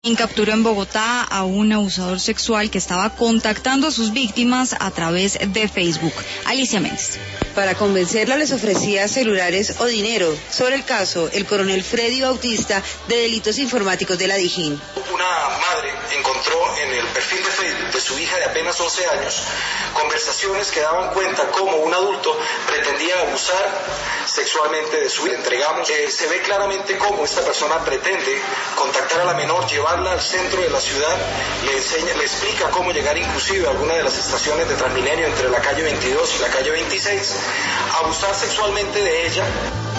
Capturó en Bogotá a un abusador sexual que estaba contactando a sus víctimas a través de Facebook. Alicia Méndez. Para convencerla les ofrecía celulares o dinero. Sobre el caso, el coronel Freddy Bautista de Delitos Informáticos de la Dijín. Una madre encontró en el perfil de Facebook de su hija de apenas 11 años conversaciones que daban cuenta cómo un adulto pretendía abusar sexualmente de su hija. Se ve claramente cómo esta persona pretende contactar a la menor, llevarla al centro de la ciudad, le explica cómo llegar inclusive a alguna de las estaciones de Transmilenio entre la calle 22 y la calle 26, abusar sexualmente de ella.